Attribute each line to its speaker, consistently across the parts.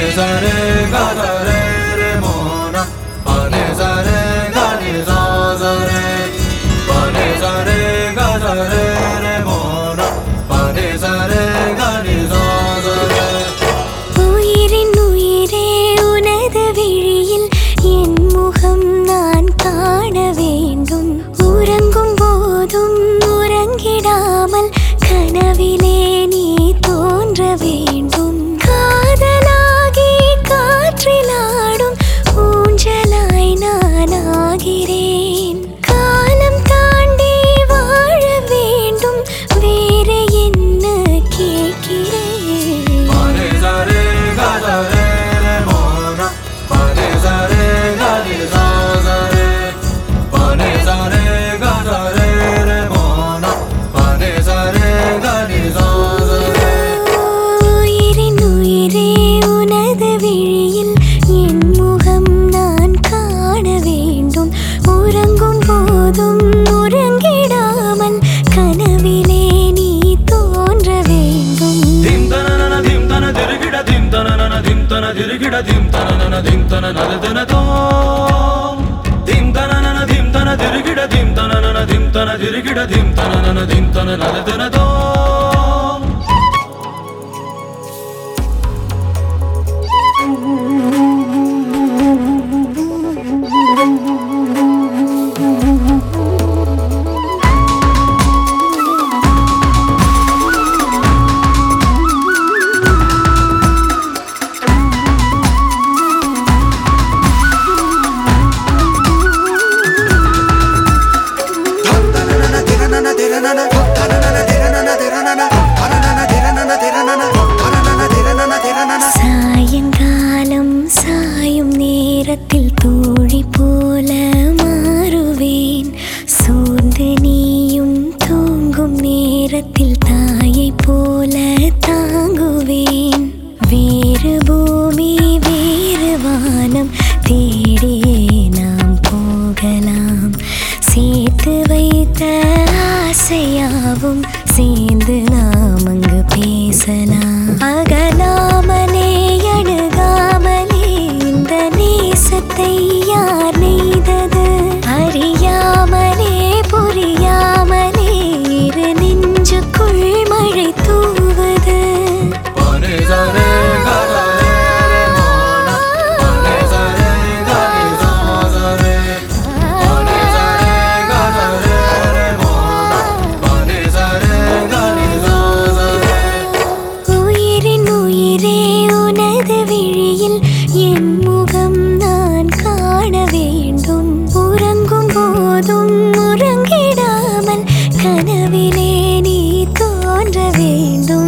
Speaker 1: sa re ga sa re re mo na pa ni sa re ga ni sa re pa ni sa re ga sa re re mo na pa ni sa re ga ni sa re
Speaker 2: உயிரின் உயிரே உனது விழியில் என் முகம் நான் காண வேண்டும் உறங்கும் போதும் உறங்கிடாமல் கனவிலே நீ தோன்ற வேண்டும் காதலாகி காற்றிலாடும் ஊஞ்சலாய் நான் ஆகிறேன் காலம் தாண்டி வாழ வேண்டும் வேற என்ன கேட்கிறேன் உயிரின் உயிரே உனது விழியில் என் முகம் நான் காண வேண்டும் உறங்கும் போதும் உறங்கிடாமல் கனவிலே நீ தோன்ற வேண்டும்
Speaker 1: dim tanana dim tana dirigida dim tanana dim tana dirigida dim tanana dim tana nadana to dim tanana dim tana dirigida dim tanana dim tana dirigida dim tanana dim tana nadana to
Speaker 2: சாயங்காலம் சாயும் நேரத்தில் தோழி போல மாறுவேன் சோர்ந்து நீயும் தூங்கும் நேரத்தில் தாயை போல தாங்குவேன் வேறு பூமி வேறு வானம் தேடியே நாம் போகலாம் சேர்த்து வைத்த ஆசையாவும் சேர்ந்து நாம் அங்கு பேசலாம் அகலாமலே அணுகாமலே இந்த நேசத்தை யார் நெய்தது அறியாமலே புரியாமலே இரு நெஞ்சுக்குள் மழை தூவது உயிரின் உயிரே உனது விழியில் என் முகம் நான் காண வேண்டும் உறங்கும் போதும் உறங்கிடாமல் கனவிலே நீ தோன்ற வேண்டும்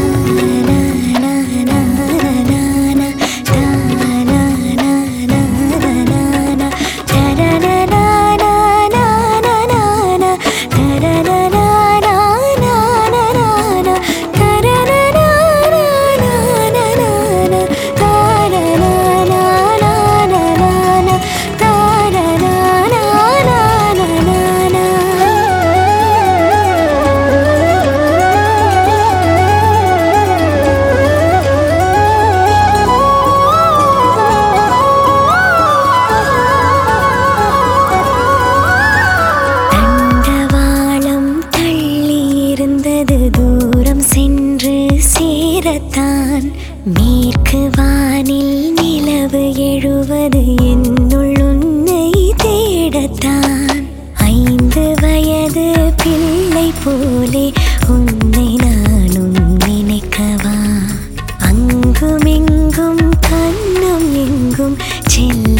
Speaker 2: தூரம் சென்று சேரத்தான் மேற்கு வானில் நிலவு எழுவது என்னுள் உன்னை தேடத்தான் 5 வயது பிள்ளை போலே உன்னை நானும் நினைக்கவா அங்குமிங்கும் கண்ணும் எங்கும் செல்ல